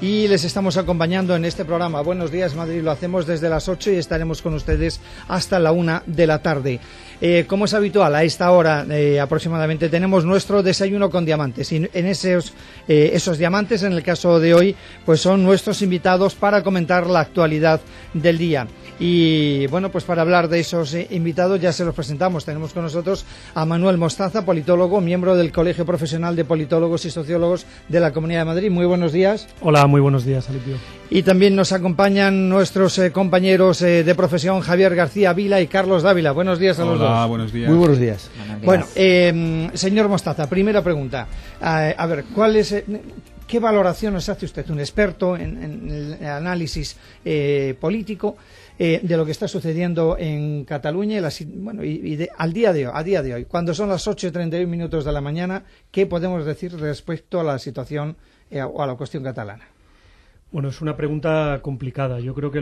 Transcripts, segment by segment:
y les estamos acompañando en este programa Buenos Días Madrid. Lo hacemos desde las 8 y estaremos con ustedes hasta la 1 de la tarde. Como es habitual, a esta hora aproximadamente tenemos nuestro desayuno con diamantes, y en esos diamantes, en el caso de hoy, pues son nuestros invitados para comentar la actualidad del día. Y bueno, pues para hablar de esos invitados ya se los presentamos. Tenemos con nosotros a Manuel Mostaza, politólogo, miembro del Colegio Profesional de Politólogos y Sociólogos de la Comunidad de Madrid. Muy buenos días. Hola, muy buenos días, Alipio. Y también nos acompañan nuestros compañeros de profesión, Javier García Vila y Carlos Dávila. Buenos días a los dos. Hola, buenos días. Muy buenos días. Bueno, señor Mostaza, primera pregunta. A ver, ¿qué valoración nos hace usted, un experto en el análisis político, de lo que está sucediendo en Cataluña al día de hoy, cuando son las 8:31 de la mañana? ¿Qué podemos decir respecto a la situación o a la cuestión catalana? Bueno, es una pregunta complicada. Yo creo que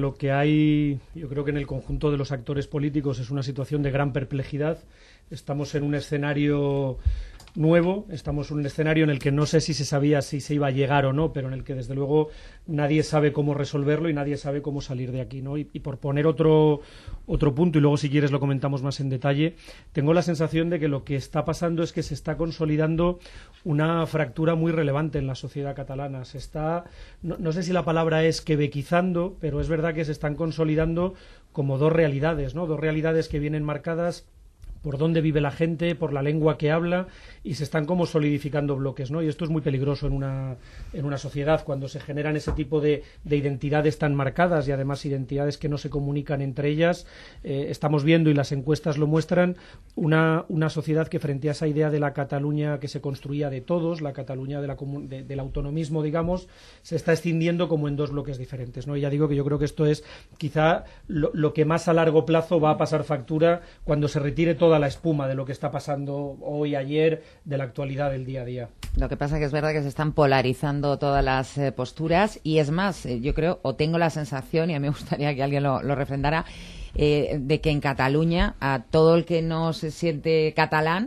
en el conjunto de los actores políticos es una situación de gran perplejidad. Estamos en un escenario nuevo, estamos en un escenario en el que no sé si se sabía si se iba a llegar o no, pero en el que desde luego nadie sabe cómo resolverlo y nadie sabe cómo salir de aquí, ¿no? Y por poner otro punto, y luego si quieres lo comentamos más en detalle, tengo la sensación de que lo que está pasando es que se está consolidando una fractura muy relevante en la sociedad catalana. Se está, no sé si la palabra es quebequizando, pero es verdad que se están consolidando como dos realidades, ¿no? Dos realidades que vienen marcadas por dónde vive la gente, por la lengua que habla, y se están como solidificando bloques, ¿no? Y esto es muy peligroso en una sociedad, cuando se generan ese tipo de identidades tan marcadas, y además identidades que no se comunican entre ellas. Estamos viendo, y las encuestas lo muestran, una sociedad que, frente a esa idea de la Cataluña que se construía de todos, la Cataluña del autonomismo, digamos, se está escindiendo como en dos bloques diferentes, ¿no? Y ya digo que yo creo que esto es quizá lo que más a largo plazo va a pasar factura cuando se retire toda la espuma de lo que está pasando hoy, ayer, de la actualidad del día a día. Lo que pasa es que es verdad que se están polarizando todas las posturas, y es más, yo creo, o tengo la sensación, y a mí me gustaría que alguien lo refrendara, de que en Cataluña a todo el que no se siente catalán,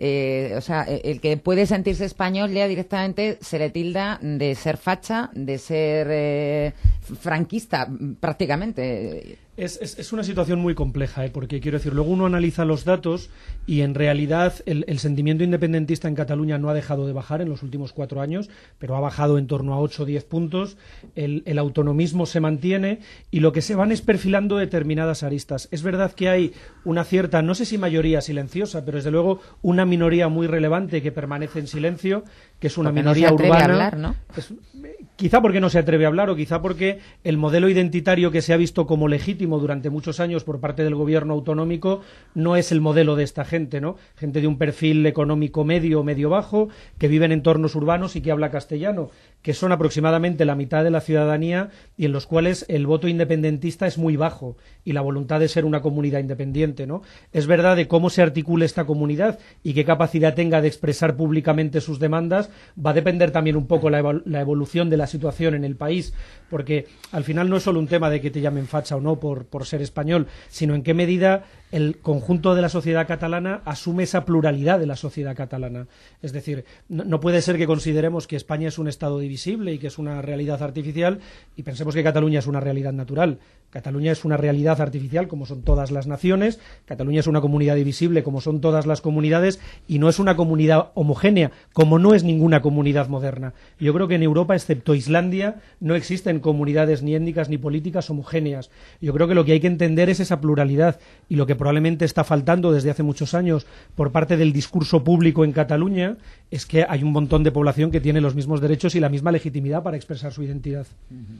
el que puede sentirse español, ya directamente se le tilda de ser facha, de ser franquista, prácticamente. Es una situación muy compleja, porque quiero decir, luego uno analiza los datos y en realidad el sentimiento independentista en Cataluña no ha dejado de bajar en los últimos 4 años, pero ha bajado en torno a 8 o 10 puntos, el autonomismo se mantiene y lo que se van es perfilando determinadas aristas. Es verdad que hay una cierta, no sé si mayoría silenciosa, pero desde luego una minoría muy relevante que permanece en silencio, que es una minoría urbana. No se atreve a hablar, ¿no? Quizá porque no se atreve a hablar, o quizá porque el modelo identitario que se ha visto como legítimo durante muchos años por parte del gobierno autonómico no es el modelo de esta gente, ¿no? Gente de un perfil económico medio bajo, que vive en entornos urbanos y que habla castellano, que son aproximadamente la mitad de la ciudadanía, y en los cuales el voto independentista es muy bajo y la voluntad de ser una comunidad independiente, ¿no? Es verdad de cómo se articule esta comunidad y qué capacidad tenga de expresar públicamente sus demandas, va a depender también un poco la evolución de la situación en el país, porque al final no es solo un tema de que te llamen facha o no por ser español, sino en qué medida el conjunto de la sociedad catalana asume esa pluralidad de la sociedad catalana. Es decir, no puede ser que consideremos que España es un estado divisible y que es una realidad artificial y pensemos que Cataluña es una realidad natural. Cataluña es una realidad artificial como son todas las naciones, Cataluña es una comunidad divisible como son todas las comunidades, y no es una comunidad homogénea como no es ninguna comunidad moderna. Yo creo que en Europa, excepto Islandia, no existen comunidades ni étnicas ni políticas homogéneas. Yo creo que lo que hay que entender es esa pluralidad, y lo que probablemente está faltando desde hace muchos años por parte del discurso público en Cataluña es que hay un montón de población que tiene los mismos derechos y la misma legitimidad para expresar su identidad.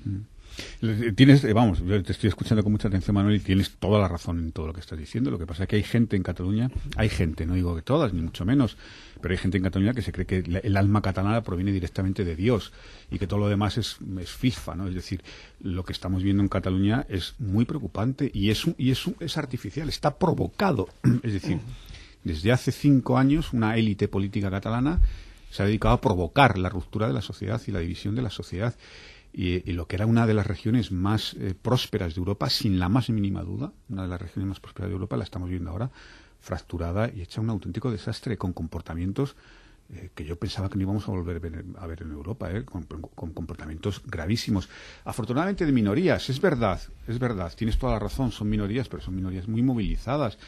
Yo te estoy escuchando con mucha atención, Manuel, y tienes toda la razón en todo lo que estás diciendo. Lo que pasa es que hay gente en Cataluña, no digo que todas, ni mucho menos, pero hay gente en Cataluña que se cree que el alma catalana proviene directamente de Dios y que todo lo demás es FIFA, ¿no? Es decir, lo que estamos viendo en Cataluña es muy preocupante y es artificial, está provocado. Es decir, desde hace 5 años una élite política catalana se ha dedicado a provocar la ruptura de la sociedad y la división de la sociedad. Y lo que era una de las regiones más prósperas de Europa, sin la más mínima duda, una de las regiones más prósperas de Europa, la estamos viendo ahora fracturada y hecha un auténtico desastre, con comportamientos que yo pensaba que no íbamos a volver a ver en Europa, con comportamientos gravísimos. Afortunadamente de minorías, es verdad, tienes toda la razón, son minorías, pero son minorías muy movilizadas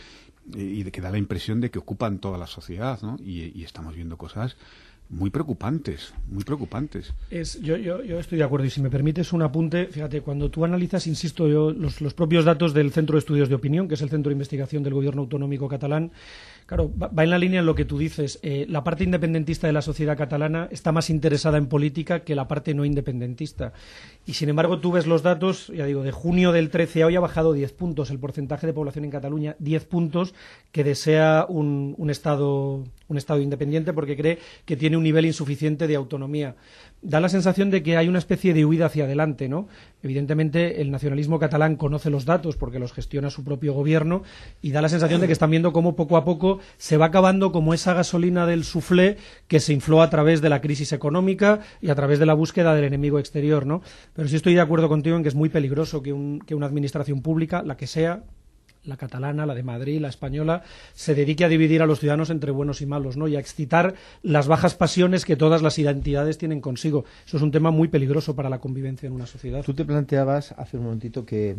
y de que da la impresión de que ocupan toda la sociedad, ¿no? Y estamos viendo cosas muy preocupantes, muy preocupantes. Yo estoy de acuerdo, y si me permites un apunte, fíjate, cuando tú analizas, insisto yo, los propios datos del Centro de Estudios de Opinión, que es el centro de investigación del Gobierno Autonómico catalán, claro, va en la línea en lo que tú dices. La parte independentista de la sociedad catalana está más interesada en política que la parte no independentista. Y, sin embargo, tú ves los datos, ya digo, de junio del 13 a hoy ha bajado 10 puntos el porcentaje de población en Cataluña, 10 puntos que desea un Estado independiente porque cree que tiene un nivel insuficiente de autonomía. Da la sensación de que hay una especie de huida hacia adelante, ¿no? Evidentemente, el nacionalismo catalán conoce los datos porque los gestiona su propio gobierno y da la sensación de que están viendo cómo poco a poco se va acabando como esa gasolina del suflé que se infló a través de la crisis económica y a través de la búsqueda del enemigo exterior, ¿no? Pero sí estoy de acuerdo contigo en que es muy peligroso que una administración pública, la que sea, la catalana, la de Madrid, la española, se dedique a dividir a los ciudadanos entre buenos y malos, ¿no? Y a excitar las bajas pasiones que todas las identidades tienen consigo. Eso es un tema muy peligroso para la convivencia en una sociedad. Tú te planteabas hace un momentito que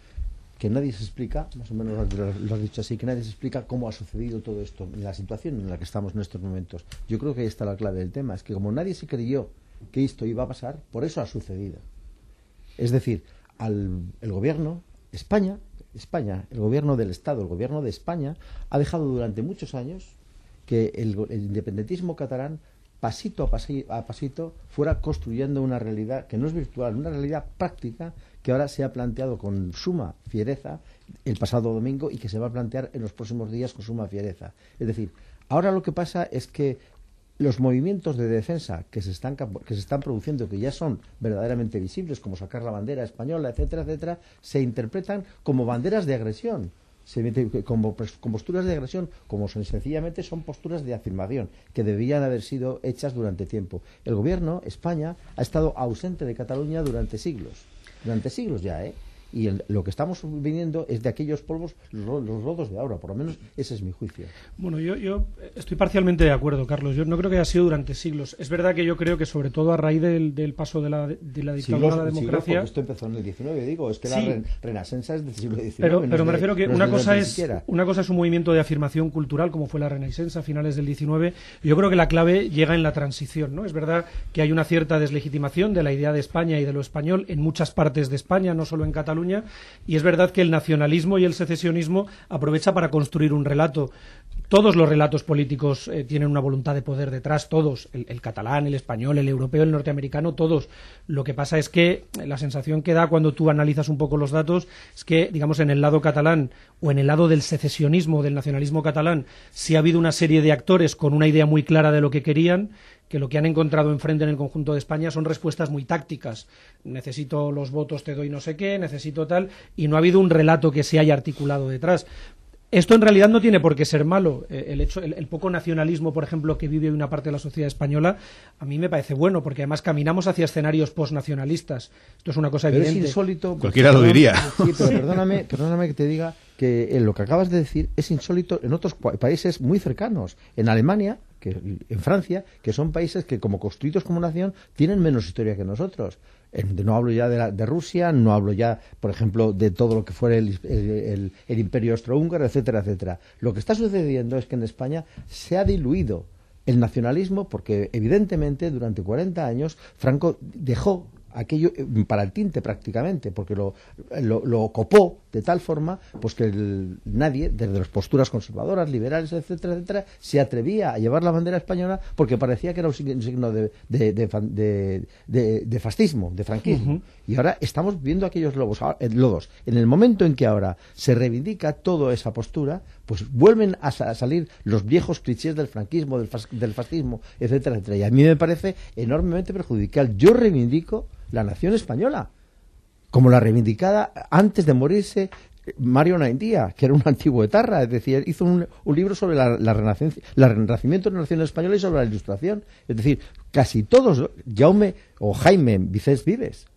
nadie se explica, más o menos lo has dicho así, que nadie se explica cómo ha sucedido todo esto, en la situación en la que estamos en estos momentos. Yo creo que ahí está la clave del tema, es que como nadie se creyó que esto iba a pasar, por eso ha sucedido. Es decir, el gobierno, España, el gobierno del Estado, el gobierno de España, ha dejado durante muchos años que el independentismo catalán, pasito a pasito, fuera construyendo una realidad que no es virtual, una realidad práctica que ahora se ha planteado con suma fiereza el pasado domingo y que se va a plantear en los próximos días con suma fiereza. Es decir, ahora lo que pasa es que los movimientos de defensa que se están produciendo, que ya son verdaderamente visibles, como sacar la bandera española, etcétera, etcétera, se interpretan como banderas de agresión, como posturas de agresión, como sencillamente son posturas de afirmación, que debían haber sido hechas durante tiempo. El gobierno, España, ha estado ausente de Cataluña durante siglos ya, y lo que estamos viniendo es de aquellos polvos, los lodos de ahora, por lo menos ese es mi juicio. Bueno, yo estoy parcialmente de acuerdo, Carlos. Yo no creo que haya sido durante siglos. Es verdad que yo creo que sobre todo a raíz del paso de la dictadura a la democracia... Esto empezó en el XIX, digo, es que sí, la Renacença es del siglo XIX. Pero me refiero que una cosa es un movimiento de afirmación cultural, como fue la Renacença a finales del XIX. Yo creo que la clave llega en la transición, ¿no? Es verdad que hay una cierta deslegitimación de la idea de España y de lo español en muchas partes de España, no solo en Cataluña, y es verdad que el nacionalismo y el secesionismo aprovecha para construir un relato. Todos los relatos políticos tienen una voluntad de poder detrás, todos, el catalán, el español, el europeo, el norteamericano, todos. Lo que pasa es que la sensación que da cuando tú analizas un poco los datos es que, digamos, en el lado catalán o en el lado del secesionismo, del nacionalismo catalán, sí ha habido una serie de actores con una idea muy clara de lo que querían, que lo que han encontrado enfrente en el conjunto de España son respuestas muy tácticas. Necesito los votos, te doy no sé qué, necesito tal, y no ha habido un relato que se haya articulado detrás. Esto en realidad no tiene por qué ser malo. El poco nacionalismo, por ejemplo, que vive una parte de la sociedad española, a mí me parece bueno, porque además caminamos hacia escenarios postnacionalistas. Esto es una cosa evidente. Pero es insólito. Cualquiera lo diría. Sí, pero perdóname que te diga que lo que acabas de decir es insólito en otros países muy cercanos. En Alemania, en Francia, que son países que, como construidos como nación, tienen menos historia que nosotros. No hablo ya de Rusia, no hablo ya, por ejemplo, de todo lo que fuera el imperio austrohúngaro, etcétera, etcétera. Lo que está sucediendo es que en España se ha diluido el nacionalismo porque, evidentemente, durante 40 años Franco dejó aquello para el tinte prácticamente, porque lo copó de tal forma pues que nadie, desde las posturas conservadoras, liberales, etcétera, etcétera, se atrevía a llevar la bandera española porque parecía que era un signo de fascismo, de franquismo. Uh-huh. Y ahora estamos viendo aquellos lodos. En el momento en que ahora se reivindica toda esa postura, pues vuelven a salir los viejos clichés del franquismo, del fascismo, etcétera, etcétera. Y a mí me parece enormemente perjudicial. Yo reivindico la nación española, como la reivindicada antes de morirse Mario Naindía, que era un antiguo etarra, es decir, hizo un libro sobre el renacimiento de la nación española y sobre la Ilustración. Es decir, casi todos, Jaume o Jaime Vicens Vives,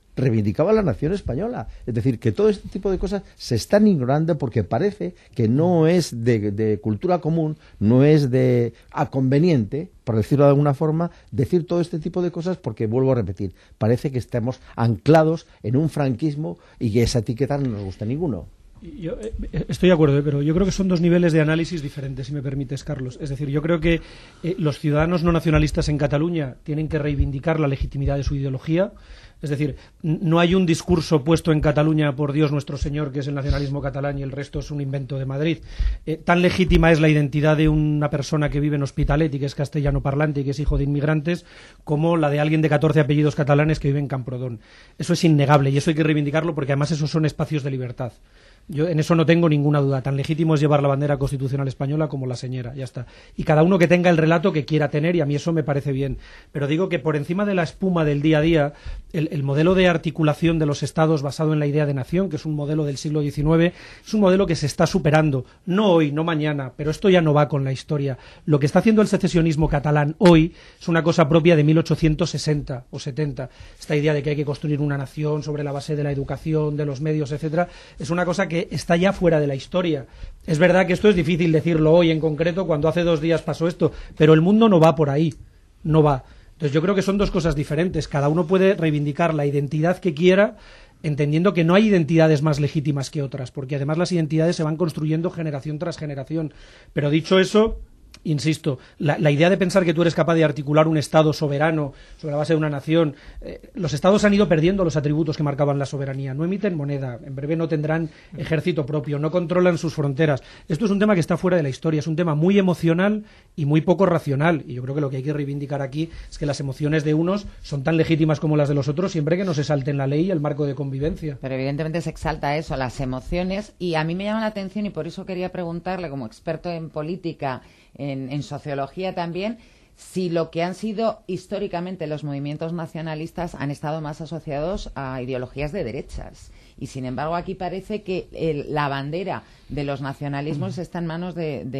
reivindicaba la nación española. Es decir, que todo este tipo de cosas se están ignorando porque parece que no es de cultura común, no es de conveniente, por decirlo de alguna forma, decir todo este tipo de cosas porque, vuelvo a repetir, parece que estamos anclados en un franquismo y que esa etiqueta no nos gusta a ninguno. Yo estoy de acuerdo, pero yo creo que son dos niveles de análisis diferentes, si me permites, Carlos. Es decir, yo creo que los ciudadanos no nacionalistas en Cataluña tienen que reivindicar la legitimidad de su ideología. Es decir, no hay un discurso puesto en Cataluña por Dios nuestro Señor, que es el nacionalismo catalán, y el resto es un invento de Madrid. Tan legítima es la identidad de una persona que vive en Hospitalet y que es castellano parlante y que es hijo de inmigrantes, como la de alguien de 14 apellidos catalanes que vive en Camprodón. Eso es innegable y eso hay que reivindicarlo porque además esos son espacios de libertad. Yo en eso no tengo ninguna duda. Tan legítimo es llevar la bandera constitucional española como la señera, ya está. Y cada uno que tenga el relato que quiera tener, y a mí eso me parece bien. Pero digo que por encima de la espuma del día a día, el modelo de articulación de los estados basado en la idea de nación, que es un modelo del siglo XIX, es un modelo que se está superando. No hoy, no mañana, pero esto ya no va con la historia. Lo que está haciendo el secesionismo catalán hoy es una cosa propia de 1860 o 70. Esta idea de que hay que construir una nación sobre la base de la educación, de los medios, etcétera, es una cosa que está ya fuera de la historia. Es verdad que esto es difícil decirlo hoy en concreto, cuando hace 2 días pasó esto, pero el mundo no va por ahí, no va. Entonces yo creo que son dos cosas diferentes. Cada uno puede reivindicar la identidad que quiera, entendiendo que no hay identidades más legítimas que otras, porque además las identidades se van construyendo generación tras generación. Pero dicho eso, insisto, la idea de pensar que tú eres capaz de articular un Estado soberano sobre la base de una nación, los Estados han ido perdiendo los atributos que marcaban la soberanía. No emiten moneda, en breve no tendrán ejército propio, no controlan sus fronteras. Esto es un tema que está fuera de la historia, es un tema muy emocional y muy poco racional. Y yo creo que lo que hay que reivindicar aquí es que las emociones de unos son tan legítimas como las de los otros, siempre que no se salten la ley y el marco de convivencia. Pero evidentemente se exalta eso, las emociones, y a mí me llama la atención, y por eso quería preguntarle, como experto en política, en sociología también, si lo que han sido históricamente los movimientos nacionalistas han estado más asociados a ideologías de derechas. Y sin embargo aquí parece que la bandera de los nacionalismos está en manos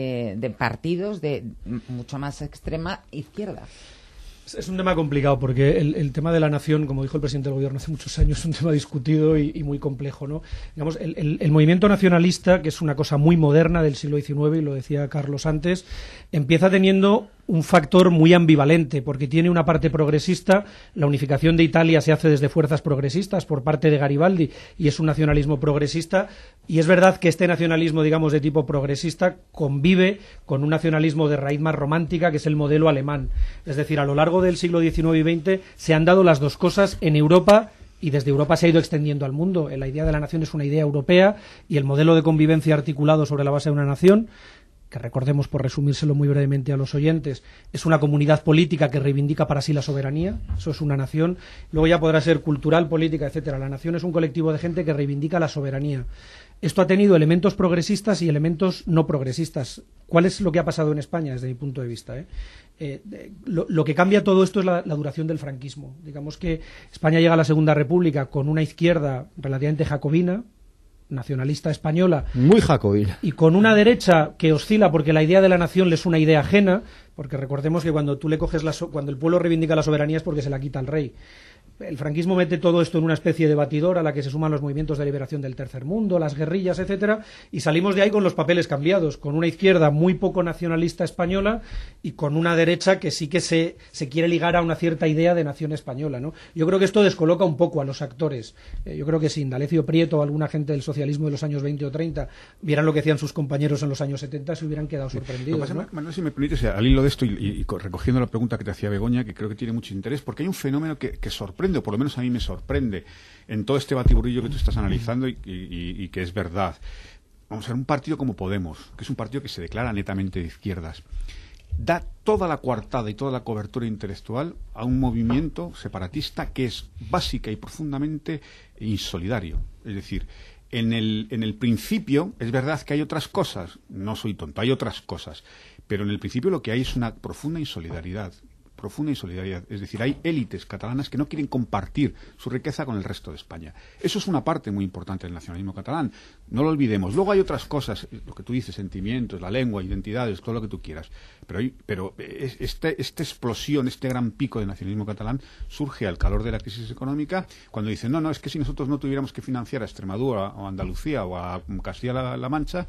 de partidos de mucho más extrema izquierda. Es un tema complicado porque el tema de la nación, como dijo el presidente del gobierno hace muchos años, es un tema discutido y muy complejo, ¿no? Digamos, el movimiento nacionalista, que es una cosa muy moderna del siglo XIX, y lo decía Carlos antes, empieza teniendo un factor muy ambivalente, porque tiene una parte progresista. La unificación de Italia se hace desde fuerzas progresistas por parte de Garibaldi y es un nacionalismo progresista, y es verdad que este nacionalismo, digamos, de tipo progresista convive con un nacionalismo de raíz más romántica, que es el modelo alemán. Es decir, a lo largo del siglo XIX y XX se han dado las dos cosas en Europa, y desde Europa se ha ido extendiendo al mundo. La idea de la nación es una idea europea, y el modelo de convivencia articulado sobre la base de una nación, que recordemos, por resumírselo muy brevemente a los oyentes, es una comunidad política que reivindica para sí la soberanía. Eso es una nación. Luego ya podrá ser cultural, política, etcétera. La nación es un colectivo de gente que reivindica la soberanía. Esto ha tenido elementos progresistas y elementos no progresistas. ¿Cuál es lo que ha pasado en España desde mi punto de vista? Lo que cambia todo esto es la duración del franquismo. Digamos que España llega a la Segunda República con una izquierda relativamente jacobina, nacionalista española, muy jacobina, y con una derecha que oscila porque la idea de la nación le es una idea ajena, porque recordemos que cuando tú le coges cuando el pueblo reivindica la soberanía es porque se la quita el rey. El franquismo mete todo esto en una especie de batidora a la que se suman los movimientos de liberación del tercer mundo, las guerrillas, etcétera, y salimos de ahí con los papeles cambiados, con una izquierda muy poco nacionalista española y con una derecha que sí que se quiere ligar a una cierta idea de nación española, ¿no? Yo creo que esto descoloca un poco a los actores. Yo creo que si Indalecio Prieto o alguna gente del socialismo de los años 20 o 30 vieran lo que hacían sus compañeros en los años 70, se hubieran quedado sorprendidos, ¿no? Manuel, si me permites, al hilo de esto y recogiendo la pregunta que te hacía Begoña, que creo que tiene mucho interés, porque hay un fenómeno que sorprende, o por lo menos a mí me sorprende, en todo este batiburrillo que tú estás analizando y que es verdad. Vamos a ver, un partido como Podemos, que es un partido que se declara netamente de izquierdas, da toda la coartada y toda la cobertura intelectual a un movimiento separatista que es básica y profundamente insolidario. Es decir, en el principio es verdad que hay otras cosas, no soy tonto, hay otras cosas, pero en el principio lo que hay es una profunda insolidaridad. profunda insolidaridad. Es decir, hay élites catalanas que no quieren compartir su riqueza con el resto de España. Eso es una parte muy importante del nacionalismo catalán. No lo olvidemos. Luego hay otras cosas, lo que tú dices, sentimientos, la lengua, identidades, todo lo que tú quieras. Pero esta explosión, este gran pico del nacionalismo catalán surge al calor de la crisis económica, cuando dicen, no, es que si nosotros no tuviéramos que financiar a Extremadura o a Andalucía o a Castilla-La Mancha,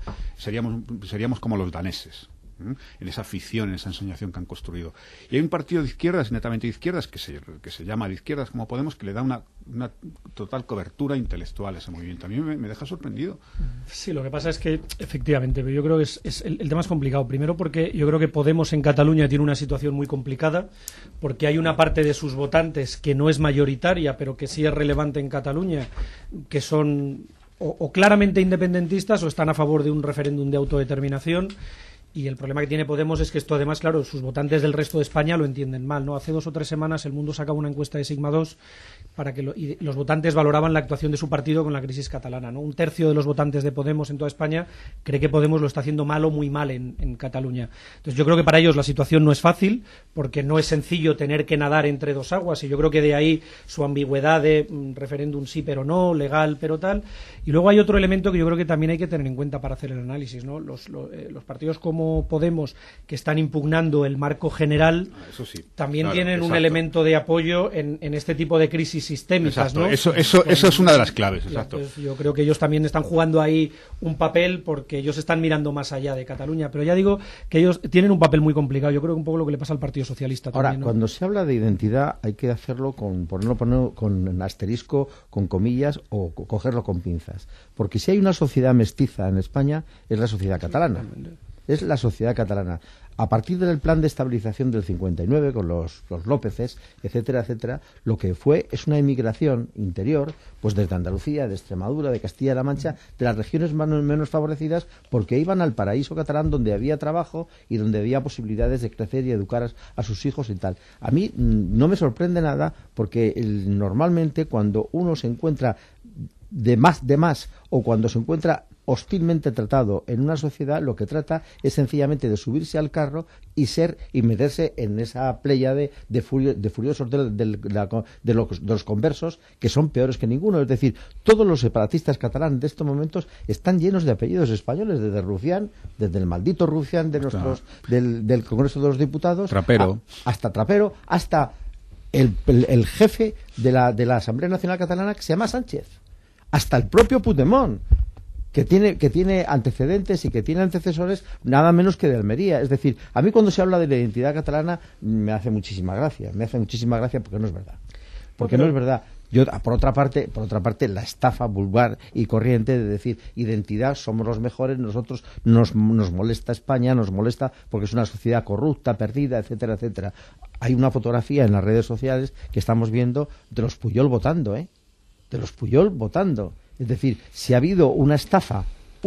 seríamos como los daneses, en esa ficción, en esa ensoñación que han construido. Y hay un partido de izquierdas, netamente de izquierdas, que se llama de izquierdas como Podemos, que le da una total cobertura intelectual a ese movimiento. A mí me deja sorprendido. Sí, lo que pasa es que, efectivamente, yo creo que el tema es complicado. Primero porque yo creo que Podemos en Cataluña tiene una situación muy complicada, porque hay una parte de sus votantes que no es mayoritaria, pero que sí es relevante en Cataluña, que son o claramente independentistas o están a favor de un referéndum de autodeterminación. Y el problema que tiene Podemos es que esto, además, claro, sus votantes del resto de España lo entienden mal, ¿no? Hace 2 o 3 semanas El Mundo sacaba una encuesta de Sigma 2 para que y los votantes valoraban la actuación de su partido con la crisis catalana, ¿no? 1/3 de los votantes de Podemos en toda España cree que Podemos lo está haciendo mal o muy mal en Cataluña. Entonces yo creo que para ellos la situación no es fácil, porque no es sencillo tener que nadar entre dos aguas, y yo creo que de ahí su ambigüedad de referéndum sí pero no, legal pero tal. Y luego hay otro elemento que yo creo que también hay que tener en cuenta para hacer el análisis, ¿no? Los partidos como Podemos, que están impugnando el marco general, eso sí, también claro, tienen un exacto. elemento de apoyo en este tipo de crisis sistémicas, Exacto. ¿no? Eso es una de las claves, exacto. Entonces, yo creo que ellos también están jugando ahí un papel, porque ellos están mirando más allá de Cataluña, pero ya digo que ellos tienen un papel muy complicado. Yo creo que un poco lo que le pasa al Partido Socialista Ahora, también, ¿no? cuando se habla de identidad hay que hacerlo ponerlo con asterisco, con comillas, o cogerlo con pinzas, porque si hay una sociedad mestiza en España es la sociedad catalana. Es la sociedad catalana. A partir del plan de estabilización del 59, con los Lópezes, etcétera, etcétera, lo que fue es una inmigración interior, pues desde Andalucía, de Extremadura, de Castilla-La Mancha, de las regiones menos favorecidas, porque iban al paraíso catalán, donde había trabajo y donde había posibilidades de crecer y educar a sus hijos y tal. A mí no me sorprende nada, porque normalmente cuando uno se encuentra de más, o cuando se encuentra hostilmente tratado en una sociedad, lo que trata es sencillamente de subirse al carro y meterse en esa pléyade de furiosos de los conversos, que son peores que ninguno. Es decir, todos los separatistas catalanes de estos momentos están llenos de apellidos españoles, desde Rufián, desde el maldito Rufián de del Congreso de los Diputados, Trapero, hasta el jefe de la Asamblea Nacional Catalana, que se llama Sánchez, hasta el propio Puigdemont, que tiene antecedentes y que tiene antecesores nada menos que de Almería. Es decir, a mí cuando se habla de la identidad catalana me hace muchísima gracia porque no es verdad. No es verdad. Yo, por otra parte, la estafa vulgar y corriente de decir identidad, somos los mejores, nosotros nos molesta España, nos molesta porque es una sociedad corrupta, perdida, etcétera, etcétera. Hay una fotografía en las redes sociales que estamos viendo de los Pujol votando, de los Pujol votando. Es decir, si ha habido una estafa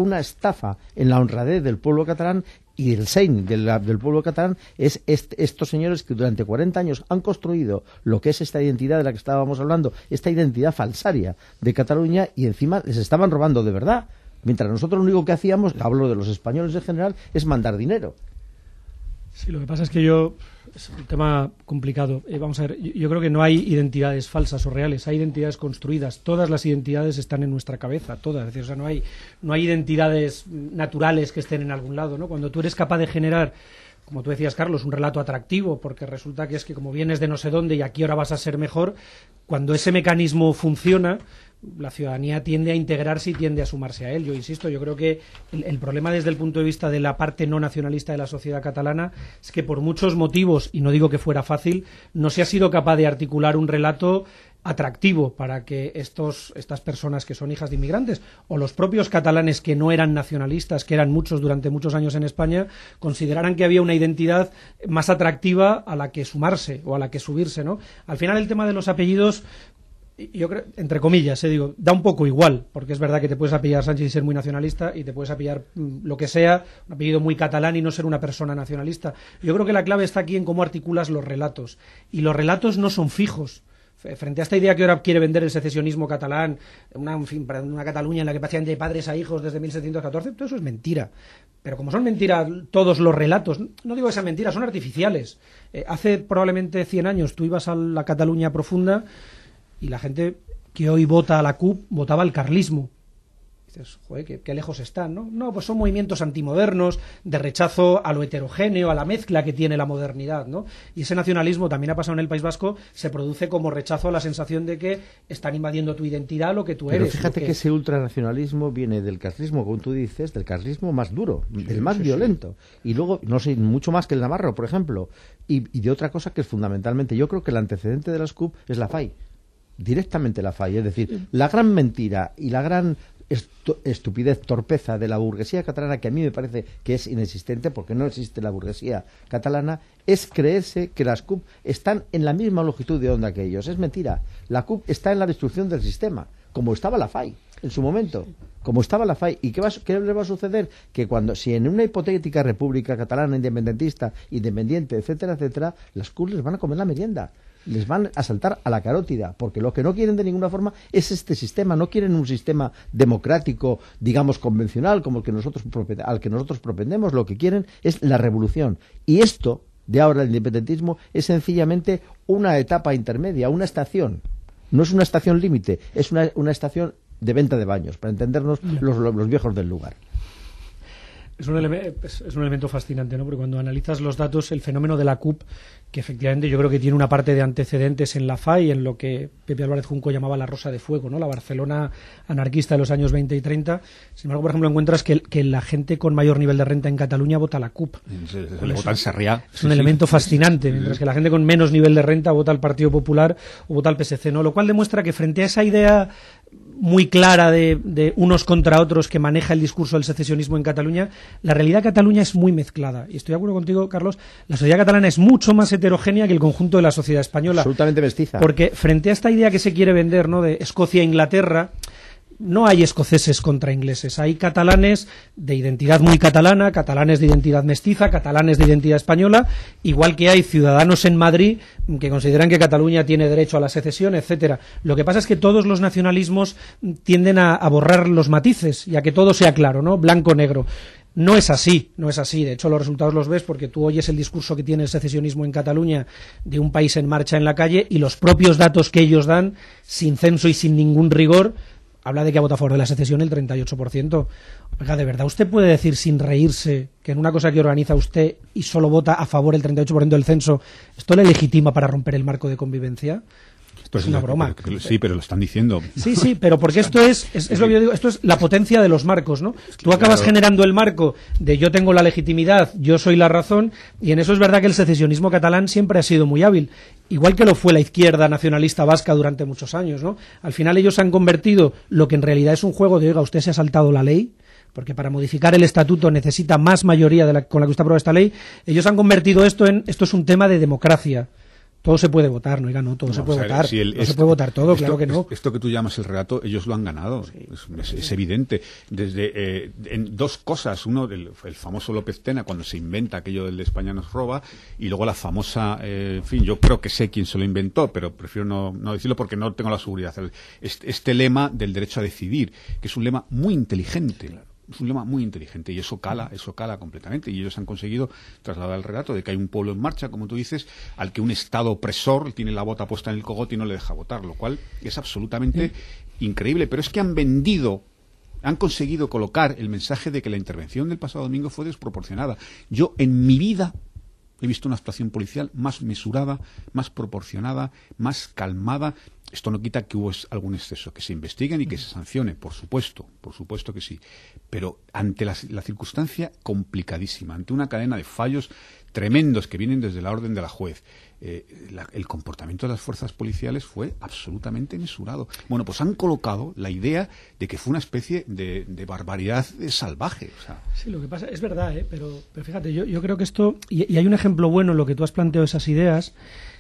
en la honradez del pueblo catalán y el seny del pueblo catalán, es estos señores que durante 40 años han construido lo que es esta identidad de la que estábamos hablando, esta identidad falsaria de Cataluña, y encima les estaban robando de verdad. Mientras nosotros lo único que hacíamos, hablo de los españoles en general, es mandar dinero. Sí, lo que pasa es que es un tema complicado. Vamos a ver, yo creo que no hay identidades falsas o reales, hay identidades construidas. Todas las identidades están en nuestra cabeza, todas. Es decir, o sea, no hay identidades naturales que estén en algún lado, ¿no? Cuando tú eres capaz de generar, como tú decías, Carlos, un relato atractivo, porque resulta que es que como vienes de no sé dónde y aquí ahora vas a ser mejor, cuando ese mecanismo funciona, la ciudadanía tiende a integrarse y tiende a sumarse a él. Yo insisto, yo creo que el problema desde el punto de vista de la parte no nacionalista de la sociedad catalana es que por muchos motivos, y no digo que fuera fácil, no se ha sido capaz de articular un relato atractivo para que estas personas que son hijas de inmigrantes, o los propios catalanes que no eran nacionalistas, que eran muchos durante muchos años en España, consideraran que había una identidad más atractiva a la que sumarse o a la que subirse, ¿no? Al final el tema de los apellidos, yo creo, entre comillas, digo, da un poco igual, porque es verdad que te puedes apellidar Sánchez y ser muy nacionalista, y te puedes apellidar lo que sea, un apellido muy catalán y no ser una persona nacionalista. Yo creo que la clave está aquí en cómo articulas los relatos, y los relatos no son fijos. Frente a esta idea que ahora quiere vender el secesionismo catalán, una Cataluña en la que pasean de padres a hijos desde 1714, todo eso es mentira. Pero como son mentiras todos los relatos, no digo que sean mentiras, son artificiales. Hace probablemente 100 años tú ibas a la Cataluña profunda y la gente que hoy vota a la CUP votaba al carlismo. Dices, joder, qué lejos están, ¿no? No, pues son movimientos antimodernos, de rechazo a lo heterogéneo, a la mezcla que tiene la modernidad, ¿no? Y ese nacionalismo también ha pasado en el País Vasco, se produce como rechazo a la sensación de que están invadiendo tu identidad, lo que tú eres. Pero fíjate que ese ultranacionalismo viene del carlismo, como tú dices, del carlismo más duro, del más violento. Y luego, no sé, mucho más que el navarro, por ejemplo. Y de otra cosa que es fundamentalmente, yo creo que el antecedente de las CUP es la FAI. Directamente la FAI. Es decir, la gran mentira y la gran estupidez, torpeza de la burguesía catalana, que a mí me parece que es inexistente porque no existe la burguesía catalana, es creerse que las CUP están en la misma longitud de onda que ellos. Es mentira. La CUP está en la destrucción del sistema, como estaba la FAI en su momento, como estaba la FAI. ¿Y qué le va a suceder? Que si en una hipotética república catalana independentista, independiente, etcétera, etcétera, las CUP les van a comer la merienda. Les van a saltar a la carótida, porque lo que no quieren de ninguna forma es este sistema. No quieren un sistema democrático, digamos, convencional, como al que nosotros propendemos. Lo que quieren es la revolución. Y esto, de ahora el independentismo, es sencillamente una etapa intermedia, una estación. No es una estación límite, es una estación de venta de baños, para entendernos los viejos del lugar. Es un elemento fascinante, ¿no? Porque cuando analizas los datos, el fenómeno de la CUP, que efectivamente yo creo que tiene una parte de antecedentes en la FAI, en lo que Pepe Álvarez Junco llamaba la Rosa de Fuego, ¿no? La Barcelona anarquista de los años 20 y 30. Sin embargo, por ejemplo, encuentras que la gente con mayor nivel de renta en Cataluña vota a la CUP. Es un elemento fascinante, mientras que la gente con menos nivel de renta vota al Partido Popular o vota al PSC, ¿no? Lo cual demuestra que frente a esa idea muy clara de unos contra otros que maneja el discurso del secesionismo en Cataluña, la realidad de Cataluña es muy mezclada. Y estoy de acuerdo contigo, Carlos, la sociedad catalana es mucho más heterogénea que el conjunto de la sociedad española. Absolutamente mestiza. Porque frente a esta idea que se quiere vender, ¿no?, de Escocia e Inglaterra, no hay escoceses contra ingleses, hay catalanes de identidad muy catalana, catalanes de identidad mestiza, catalanes de identidad española, igual que hay ciudadanos en Madrid que consideran que Cataluña tiene derecho a la secesión, etcétera. Lo que pasa es que todos los nacionalismos tienden a borrar los matices y a que todo sea claro, ¿no?, blanco-negro. No es así. De hecho, los resultados los ves porque tú oyes el discurso que tiene el secesionismo en Cataluña de un país en marcha en la calle y los propios datos que ellos dan, sin censo y sin ningún rigor, habla de que ha votado a favor de la secesión el 38%. Oiga, ¿de verdad usted puede decir sin reírse que en una cosa que organiza usted y solo vota a favor el 38% del censo, esto le legitima para romper el marco de convivencia? Es una broma. Sí, pero lo están diciendo. Sí, pero porque esto es lo que yo digo, esto es la potencia de los marcos, ¿no? Tú acabas generando el marco de yo tengo la legitimidad, yo soy la razón, y en eso es verdad que el secesionismo catalán siempre ha sido muy hábil, igual que lo fue la izquierda nacionalista vasca durante muchos años, ¿no? Al final ellos han convertido lo que en realidad es un juego de, oiga, usted se ha saltado la ley, porque para modificar el estatuto necesita más mayoría con la que usted aprueba esta ley. Ellos han convertido esto es un tema de democracia. Todo se puede votar, no, todo se puede votar. Se puede votar todo, claro que no. Esto que tú llamas el relato, ellos lo han ganado, sí, es evidente. En dos cosas. Uno, el famoso López Tena, cuando se inventa aquello del de España nos roba, y luego la famosa, yo creo que sé quién se lo inventó, pero prefiero no decirlo porque no tengo la seguridad. Este lema del derecho a decidir, que es un lema muy inteligente. Claro. Es un lema muy inteligente y eso cala completamente, y ellos han conseguido trasladar el relato de que hay un pueblo en marcha, como tú dices, al que un Estado opresor tiene la bota puesta en el cogote y no le deja votar, lo cual es absolutamente increíble. Pero es que han conseguido colocar el mensaje de que la intervención del pasado domingo fue desproporcionada. Yo en mi vida he visto una actuación policial más mesurada, más proporcionada, más calmada. Esto no quita que hubo algún exceso, que se investiguen y que se sancione, por supuesto que sí. Pero ante la circunstancia complicadísima, ante una cadena de fallos tremendos que vienen desde la orden de la juez, el comportamiento de las fuerzas policiales fue absolutamente mesurado. Bueno, pues han colocado la idea de que fue una especie de barbaridad salvaje. O sea. Sí, lo que pasa es verdad, pero fíjate, yo creo que esto, y hay un ejemplo bueno en lo que tú has planteado esas ideas,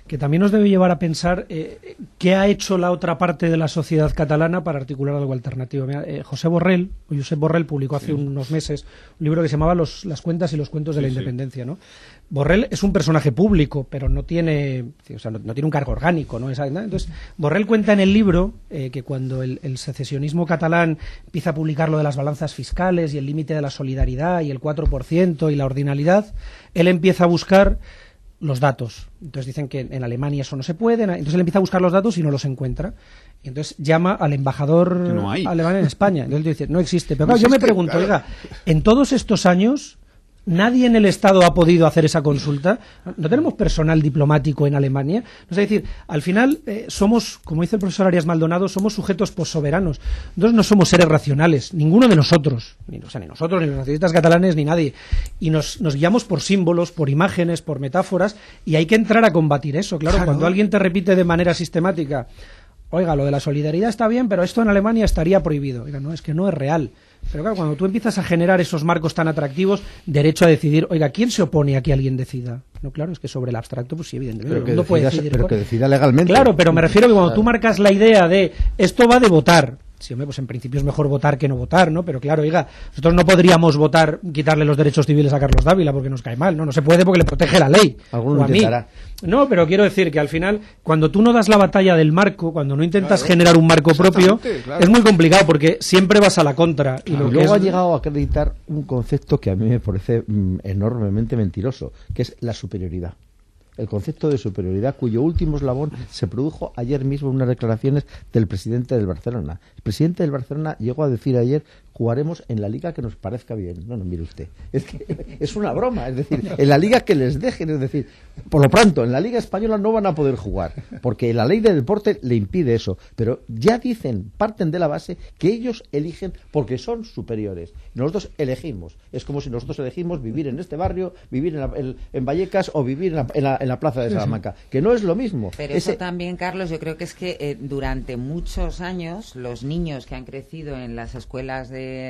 que también nos debe llevar a pensar qué ha hecho la otra parte de la sociedad catalana para articular algo alternativo. Mira, Josep Borrell publicó hace unos meses un libro que se llamaba Las cuentas y los cuentos de la independencia, ¿no? Borrell es un personaje público, pero no tiene un cargo orgánico, ¿no? Entonces, Borrell cuenta en el libro que cuando el secesionismo catalán empieza a publicar lo de las balanzas fiscales y el límite de la solidaridad y el 4% y la ordinalidad, él empieza a buscar los datos. Entonces dicen que en Alemania eso no se puede, entonces él empieza a buscar los datos y no los encuentra. Y entonces llama al embajador alemán en España. Entonces dice, no existe. Pero claro, yo me pregunto, oiga, en todos estos años nadie en el Estado ha podido hacer esa consulta. No tenemos personal diplomático en Alemania. Es decir, al final somos, como dice el profesor Arias Maldonado, somos sujetos possoberanos. Nosotros no somos seres racionales, ninguno de nosotros, ni nosotros, ni los nacionalistas catalanes, ni nadie. Y nos guiamos por símbolos, por imágenes, por metáforas, y hay que entrar a combatir eso. Claro, cuando alguien te repite de manera sistemática, oiga, lo de la solidaridad está bien, pero esto en Alemania estaría prohibido. Oiga, no, es que no es real. Pero claro, cuando tú empiezas a generar esos marcos tan atractivos, derecho a decidir, oiga, ¿quién se opone a que alguien decida? No, claro, es que sobre el abstracto, pues sí, evidentemente. Pero que decida legalmente. Claro, pero me refiero a que cuando tú marcas la idea de esto va de votar, sí, hombre, pues en principio es mejor votar que no votar, ¿no? Pero claro, oiga, nosotros no podríamos votar, quitarle los derechos civiles a Carlos Dávila porque nos cae mal, ¿no? No se puede porque le protege la ley. Alguno lo intentará. No, pero quiero decir que al final, cuando tú no das la batalla del marco, cuando no intentas generar un marco propio, es muy complicado porque siempre vas a la contra. Y luego ha llegado a acreditar un concepto que a mí me parece enormemente mentiroso, que es la superioridad. El concepto de superioridad, cuyo último eslabón se produjo ayer mismo en unas declaraciones del presidente del Barcelona. El presidente del Barcelona llegó a decir ayer, jugaremos en la liga que nos parezca bien. No, mire usted, es que es una broma, es decir, en la liga que les dejen, es decir, por lo pronto, en la liga española no van a poder jugar, porque la ley del deporte le impide eso, pero ya dicen, parten de la base que ellos eligen porque son superiores. Nosotros elegimos, es como si nosotros elegimos vivir en este barrio, vivir en Vallecas o vivir en la plaza de Salamanca, que no es lo mismo. Pero eso también, Carlos, yo creo que es que durante muchos años los niños que han crecido en las escuelas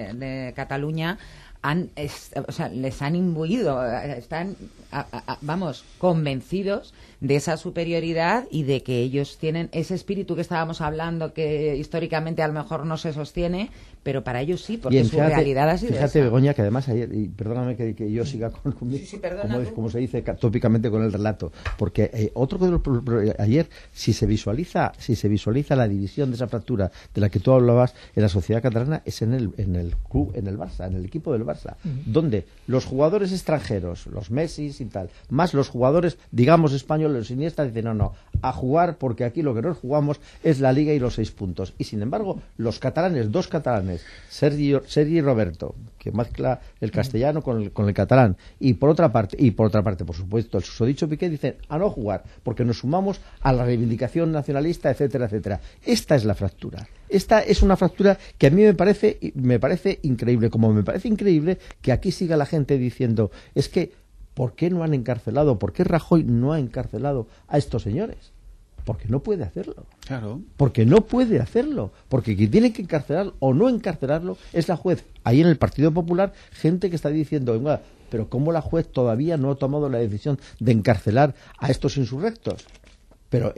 de Cataluña les han imbuido, están, convencidos de esa superioridad y de que ellos tienen ese espíritu que estábamos hablando, que históricamente a lo mejor no se sostiene, pero para ellos sí, porque su realidad ha sido esa. Fíjate, Begoña, que además ayer, y perdóname que yo siga como se dice tópicamente con el relato, porque ayer, si se visualiza la división de esa fractura de la que tú hablabas en la sociedad catalana, es en el club, en el Barça, en el equipo del Barça, donde los jugadores extranjeros, los Messi y tal, más los jugadores, digamos, españoles, los Iniesta, dicen no, a jugar, porque aquí lo que nos jugamos es la Liga y los 6 puntos. Y sin embargo, los catalanes, dos catalanes, Sergi y Roberto, que mezcla el castellano con el catalán, y por otra parte, por supuesto, el susodicho Piqué, dicen a no jugar, porque nos sumamos a la reivindicación nacionalista, etcétera, etcétera. Esta es la fractura. Esta es una fractura que a mí me parece increíble, como me parece increíble que aquí siga la gente diciendo, es que, ¿por qué no han encarcelado? ¿Por qué Rajoy no ha encarcelado a estos señores? Porque no puede hacerlo. Claro. Porque no puede hacerlo. Porque quien tiene que encarcelar o no encarcelarlo es la juez. Ahí en el Partido Popular, gente que está diciendo, venga, pero ¿cómo la juez todavía no ha tomado la decisión de encarcelar a estos insurrectos? Pero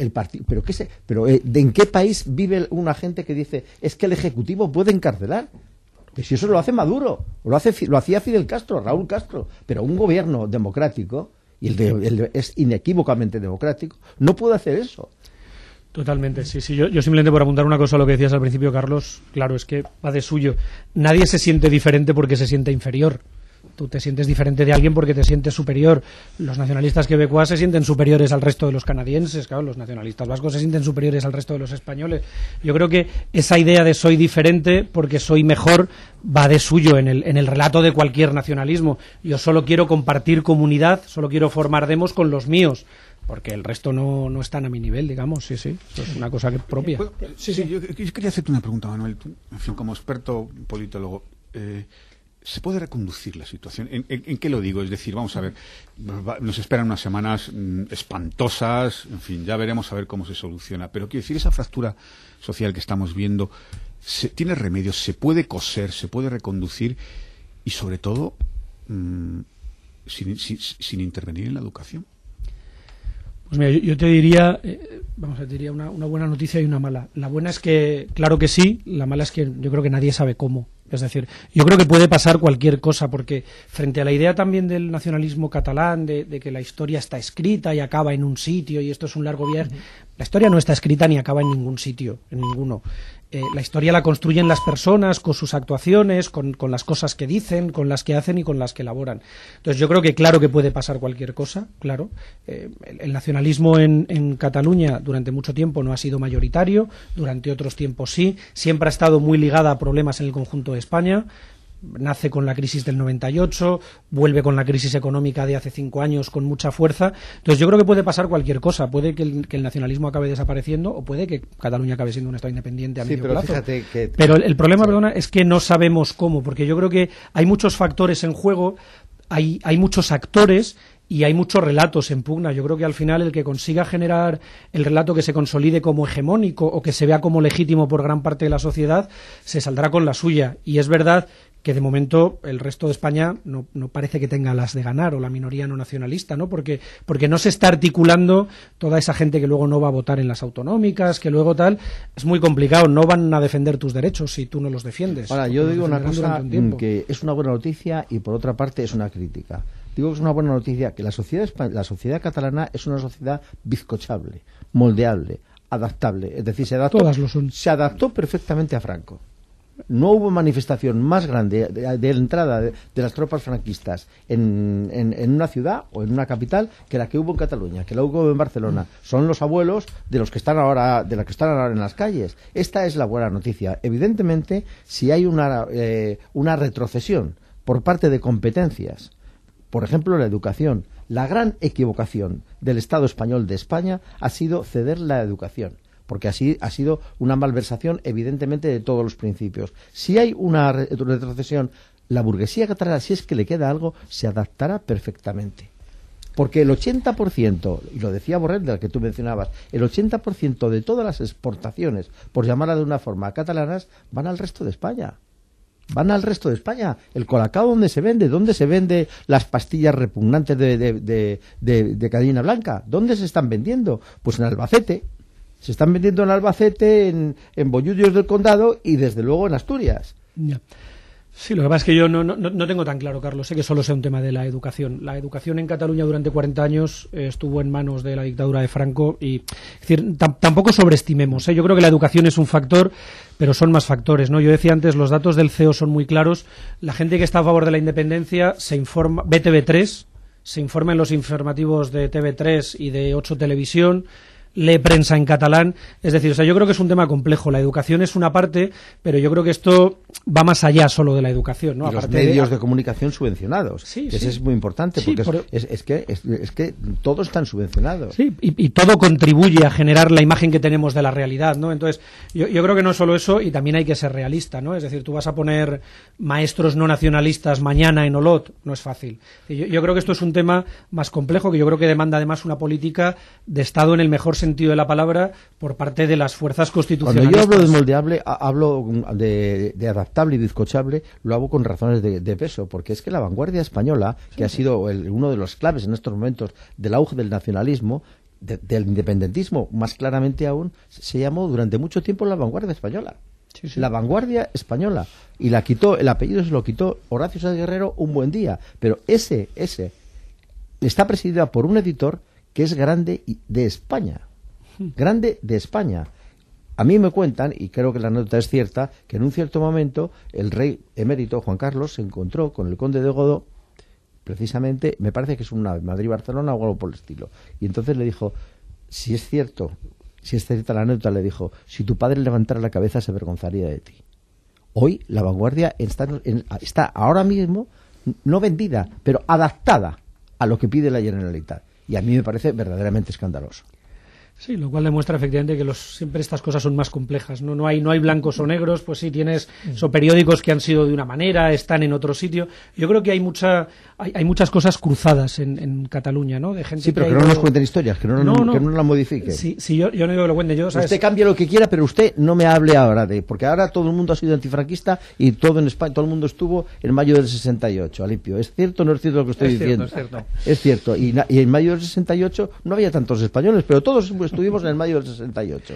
¿en qué país vive una gente que dice, es que el Ejecutivo puede encarcelar? Que si eso lo hace Maduro, lo hacía Fidel Castro, Raúl Castro, pero un gobierno democrático, y es inequívocamente democrático, no puede hacer eso. Totalmente, sí. Yo simplemente por apuntar una cosa a lo que decías al principio, Carlos, claro, es que va de suyo. Nadie se siente diferente porque se siente inferior. Tú te sientes diferente de alguien porque te sientes superior. Los nacionalistas quebecuas se sienten superiores al resto de los canadienses, claro, los nacionalistas vascos se sienten superiores al resto de los españoles. Yo creo que esa idea de soy diferente porque soy mejor va de suyo en el relato de cualquier nacionalismo. Yo solo quiero compartir comunidad, solo quiero formar demos con los míos, porque el resto no están a mi nivel, digamos. Sí, eso es una cosa propia. Yo quería hacerte una pregunta, Manuel. Tú, en fin, como experto politólogo, ¿se puede reconducir la situación? ¿En qué lo digo? Es decir, vamos a ver, nos esperan unas semanas espantosas, en fin, ya veremos a ver cómo se soluciona. Pero quiero decir, esa fractura social que estamos viendo, ¿tiene remedios? ¿Se puede coser? ¿Se puede reconducir? Y sobre todo, sin intervenir en la educación. Pues mira, yo te diría, te diría una buena noticia y una mala. La buena es que, claro que sí, la mala es que yo creo que nadie sabe cómo. Es decir, yo creo que puede pasar cualquier cosa, porque frente a la idea también del nacionalismo catalán, de que la historia está escrita y acaba en un sitio y esto es un largo viaje, la historia no está escrita ni acaba en ningún sitio, en ninguno. La historia la construyen las personas con sus actuaciones, con las cosas que dicen, con las que hacen y con las que elaboran. Entonces yo creo que claro que puede pasar cualquier cosa, claro. El nacionalismo en Cataluña durante mucho tiempo no ha sido mayoritario, durante otros tiempos sí, siempre ha estado muy ligada a problemas en el conjunto de España. Nace con la crisis del 98, vuelve con la crisis económica de hace 5 años con mucha fuerza. Entonces yo creo que puede pasar cualquier cosa. Puede que el nacionalismo acabe desapareciendo o puede que Cataluña acabe siendo un Estado independiente a medio plazo. Pero el problema, perdona, es que no sabemos cómo, porque yo creo que hay muchos factores en juego, hay muchos actores y hay muchos relatos en pugna. Yo creo que al final el que consiga generar el relato que se consolide como hegemónico o que se vea como legítimo por gran parte de la sociedad se saldrá con la suya. Y es verdad que de momento el resto de España no parece que tenga las de ganar, o la minoría no nacionalista, ¿no? Porque no se está articulando toda esa gente que luego no va a votar en las autonómicas, que luego tal. Es muy complicado, no van a defender tus derechos si tú no los defiendes. Ahora, yo digo una cosa que es una buena noticia y por otra parte es una crítica. Digo que es una buena noticia que la sociedad catalana es una sociedad bizcochable, moldeable, adaptable. Es decir, se adaptó perfectamente a Franco. No hubo manifestación más grande de entrada de las tropas franquistas en una ciudad o en una capital que la que hubo en Cataluña, que la hubo en Barcelona. Son los abuelos de los que están ahora en las calles. Esta es la buena noticia. Evidentemente, si hay una retrocesión por parte de competencias, por ejemplo, la educación, la gran equivocación del Estado español de España ha sido ceder la educación, porque así ha sido una malversación evidentemente de todos los principios. Si hay una retrocesión, la burguesía catalana, si es que le queda algo, se adaptará perfectamente. Porque el 80%, y lo decía Borrell, de la que tú mencionabas, el 80% de todas las exportaciones, por llamarla de una forma, catalanas, van al resto de España. Van al resto de España. El Colacao, ¿dónde se vende? ¿Dónde se vende las pastillas repugnantes de cadena blanca? ¿Dónde se están vendiendo? Pues en Albacete. Se están vendiendo en Albacete, en Bollullos del Condado y desde luego en Asturias. Ya. Sí, lo que pasa es que yo no tengo tan claro, Carlos, sé que solo sea un tema de la educación. La educación en Cataluña durante 40 años estuvo en manos de la dictadura de Franco y, es decir, tampoco sobreestimemos, ¿eh? Yo creo que la educación es un factor, pero son más factores, ¿no? Yo decía antes, los datos del CEO son muy claros. La gente que está a favor de la independencia se informa, ve TV3, se informa en los informativos de TV3 y de 8 Televisión, lee prensa en catalán, es decir, o sea, yo creo que es un tema complejo. La educación es una parte, pero yo creo que esto va más allá solo de la educación, ¿no? Y los medios de comunicación subvencionados, sí, que eso es muy importante, porque es que todos están subvencionados. Sí, y todo contribuye a generar la imagen que tenemos de la realidad, ¿no? Entonces, yo creo que no es solo eso, y también hay que ser realista, ¿no? Es decir, tú vas a poner maestros no nacionalistas mañana en Olot, no es fácil. Yo creo que esto es un tema más complejo, que yo creo que demanda además una política de Estado en el mejor sentido de la palabra por parte de las fuerzas constitucionalistas. Cuando yo hablo de moldeable, hablo de adaptable y bizcochable, lo hago con razones de peso, porque es que la vanguardia española, que ha sido uno de los claves en estos momentos del auge del nacionalismo, del independentismo, más claramente aún, se llamó durante mucho tiempo la vanguardia española. Sí, sí. La vanguardia española. Y la quitó, el apellido se lo quitó Horacio Sáenz Guerrero un buen día. Pero ese está presidida por un editor que es grande de España. Grande de España. A mí me cuentan, y creo que la anécdota es cierta, que en un cierto momento el rey emérito Juan Carlos se encontró con el conde de Godó, precisamente, me parece que es una Madrid-Barcelona o algo por el estilo. Y entonces le dijo, si es cierta la anécdota, le dijo, si tu padre levantara la cabeza se avergonzaría de ti. Hoy la vanguardia está ahora mismo no vendida, pero adaptada a lo que pide la Generalitat. Y a mí me parece verdaderamente escandaloso. Sí, lo cual demuestra efectivamente que siempre estas cosas son más complejas, ¿no? No hay blancos o negros, pues sí, tienes periódicos que han sido de una manera, están en otro sitio. Yo creo que hay muchas cosas cruzadas en Cataluña, ¿no? De gente sí, pero que no nos cuenten historias, que no la modifiquen. Sí, yo no digo que lo cuente yo, ¿sabes? Usted cambie lo que quiera, pero usted no me hable ahora porque ahora todo el mundo ha sido antifranquista y todo en España, todo el mundo estuvo en mayo del 68, Alipio. ¿Es cierto o no es cierto lo que estoy diciendo? Es cierto. Es cierto. Y en mayo del 68 no había tantos españoles, pero todos estuvimos en el mayo del 68.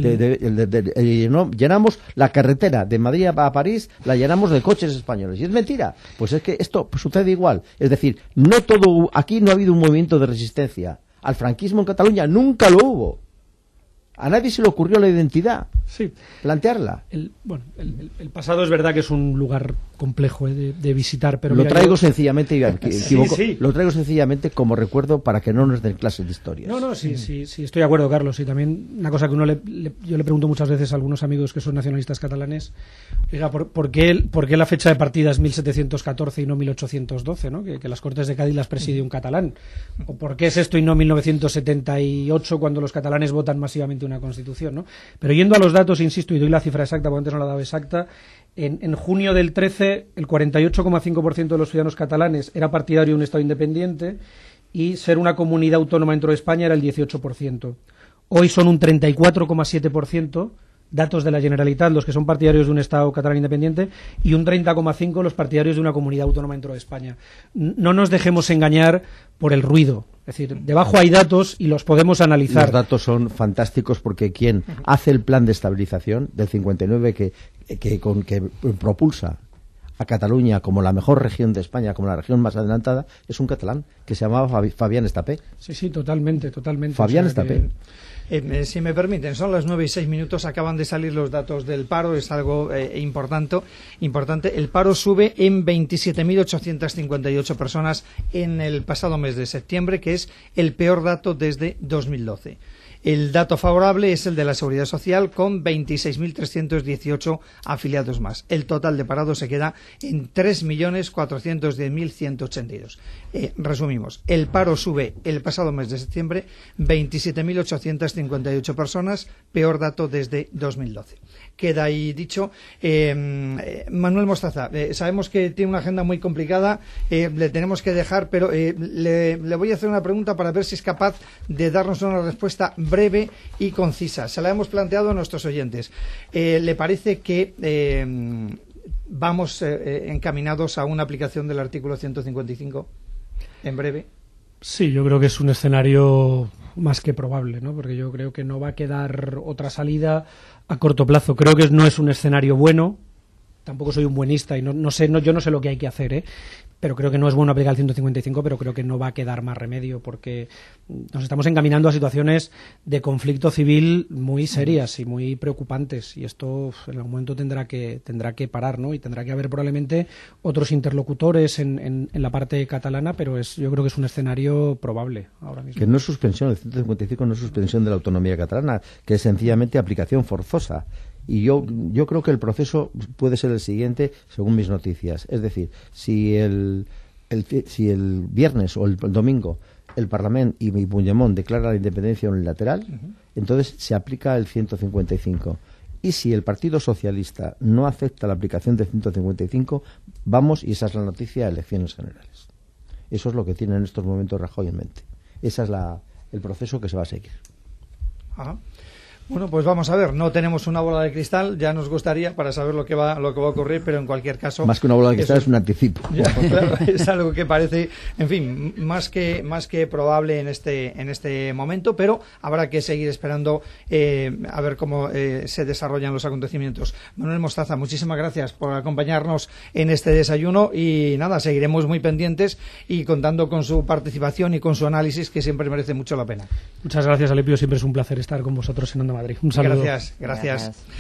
Llenamos la carretera de Madrid a París, la llenamos de coches españoles. Y es mentira. Pues es que esto sucede igual. Es decir, aquí no ha habido un movimiento de resistencia. Al franquismo en Cataluña nunca lo hubo. A nadie se le ocurrió la identidad. Sí. Plantearla. El pasado es verdad que es un lugar complejo de visitar, pero lo traigo sencillamente, lo traigo sencillamente como recuerdo para que no nos den clases de historia. Sí, estoy de acuerdo, Carlos. Y también una cosa que yo le pregunto muchas veces a algunos amigos que son nacionalistas catalanes, oiga, ¿por qué la fecha de partida es 1714 y no 1812, ¿no? Que las Cortes de Cádiz las preside un catalán? ¿O por qué es esto y no 1978 cuando los catalanes votan masivamente una constitución, ¿no? Pero yendo a los datos, insisto, y doy la cifra exacta porque antes no la he dado exacta, en junio del 13 el 48,5% de los ciudadanos catalanes era partidario de un Estado independiente y ser una comunidad autónoma dentro de España era el 18%. Hoy son un 34,7%, datos de la Generalitat, los que son partidarios de un Estado catalán independiente, y un 30,5% los partidarios de una comunidad autónoma dentro de España. No nos dejemos engañar por el ruido. Es decir, debajo hay datos y los podemos analizar. Los datos son fantásticos porque quien hace el plan de estabilización del 59 que propulsa a Cataluña como la mejor región de España, como la región más adelantada, es un catalán que se llamaba Fabián Estapé. Sí, totalmente. Fabián Estapé. Si me permiten, son las 9:06, acaban de salir los datos del paro, es algo importante. El paro sube en 27.858 personas en el pasado mes de septiembre, que es el peor dato desde 2012. El dato favorable es el de la Seguridad Social, con 26.318 afiliados más. El total de parados se queda en 3.410.182. Resumimos, el paro sube el pasado mes de septiembre 27.858 personas, peor dato desde 2012. Queda ahí dicho. Manuel Mostaza, sabemos que tiene una agenda muy complicada, le tenemos que dejar, pero le voy a hacer una pregunta para ver si es capaz de darnos una respuesta breve y concisa. Se la hemos planteado a nuestros oyentes. ¿Le parece que vamos encaminados a una aplicación del artículo 155 en breve? Sí, yo creo que es un escenario más que probable, ¿no? Porque yo creo que no va a quedar otra salida a corto plazo. Creo que no es un escenario bueno. Tampoco soy un buenista y yo no sé lo que hay que hacer, pero creo que no es bueno aplicar el 155, pero creo que no va a quedar más remedio porque nos estamos encaminando a situaciones de conflicto civil muy serias y muy preocupantes, y esto en algún momento tendrá que parar, ¿no? Y tendrá que haber probablemente otros interlocutores en la parte catalana, pero yo creo que es un escenario probable ahora mismo. Que no es suspensión, el 155 no es suspensión de la autonomía catalana, que es sencillamente aplicación forzosa. Y yo creo que el proceso puede ser el siguiente, según mis noticias. Es decir, si el viernes o el domingo el Parlamento y Puigdemont declara la independencia unilateral, entonces se aplica el 155. Y si el Partido Socialista no acepta la aplicación del 155, vamos, y esa es la noticia, a elecciones generales. Eso es lo que tiene en estos momentos Rajoy en mente. Ese es el proceso que se va a seguir. Ajá. Bueno, pues vamos a ver, no tenemos una bola de cristal, ya nos gustaría para saber lo que va a ocurrir, pero en cualquier caso... Más que una bola de cristal es un anticipo. Ya, claro, es algo que parece, en fin, más que probable en este momento, pero habrá que seguir esperando a ver cómo se desarrollan los acontecimientos. Manuel Mostaza, muchísimas gracias por acompañarnos en este desayuno y nada, seguiremos muy pendientes y contando con su participación y con su análisis, que siempre merece mucho la pena. Muchas gracias, Alipio, siempre es un placer estar con vosotros en Onda Madrid. Un saludo. Gracias.